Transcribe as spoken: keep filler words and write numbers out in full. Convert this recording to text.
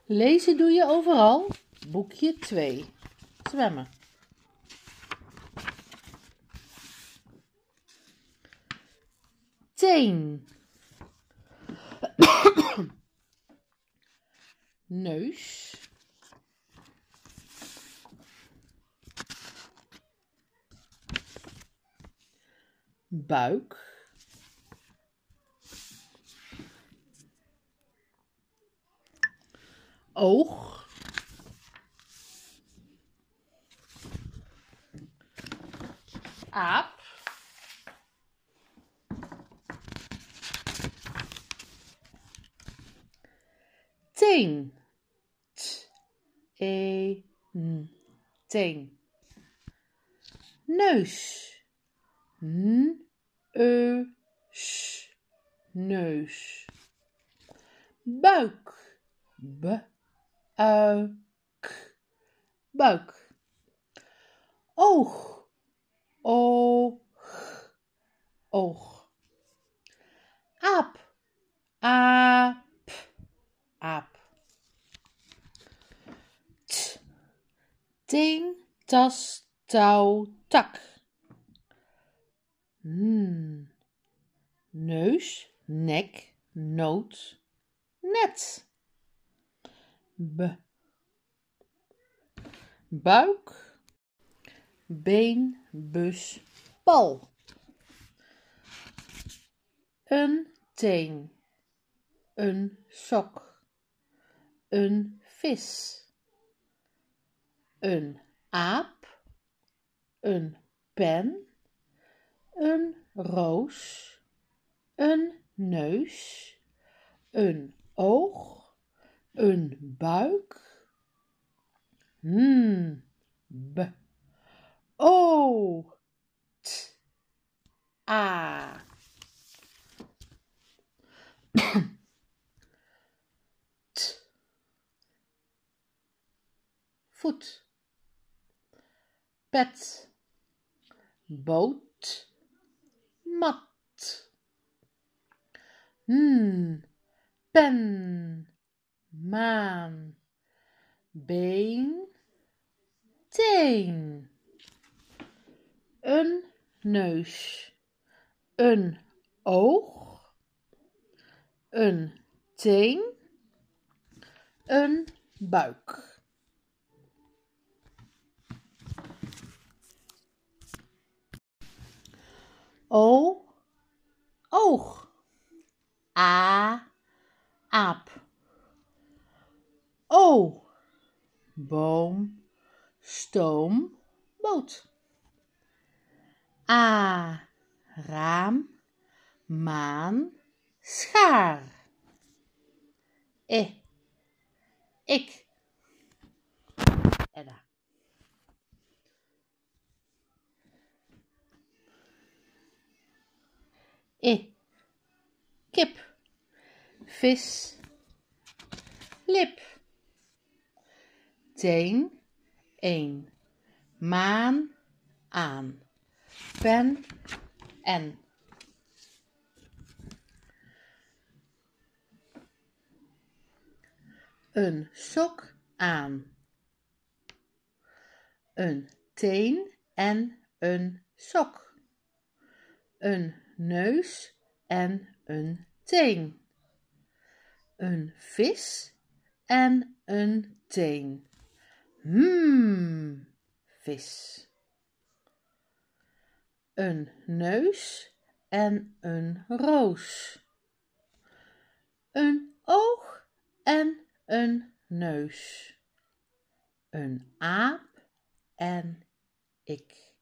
Lezen doe je overal. Boekje twee. Zwemmen. Teen. Neus. Buik. Oog. Aap. Teen. T, e, n. Teen. Neus. N, e, s. Neus. Buik. B, u, k. Buik. Oog. O, g. Oog. Aap. A, p. Aap. T, teen, tas, touw, tak. N, neus, nek, noot, net. B, buik, been, bus, bal. Een teen, een sok, een vis, een aap, een pen, een roos, een neus, een oog, een buik. Hmm, b, o, t, a. T, voet, pet, boot, mat. Hmm, pen, maan, been, teen. Een neus, een oog, een teen, een buik. O, oog. A, aap. O, boom, stoom, boot. A, raam, maan, schaar. E, ik. Edda. I, kip, vis, lip. Teen, een, maan, aan, pen, en. Een sok aan. Een teen en een sok. Een neus en een teen. Een vis en een teen. Hmm, vis. Een neus en een roos. Een oog en een neus. Een aap en ik.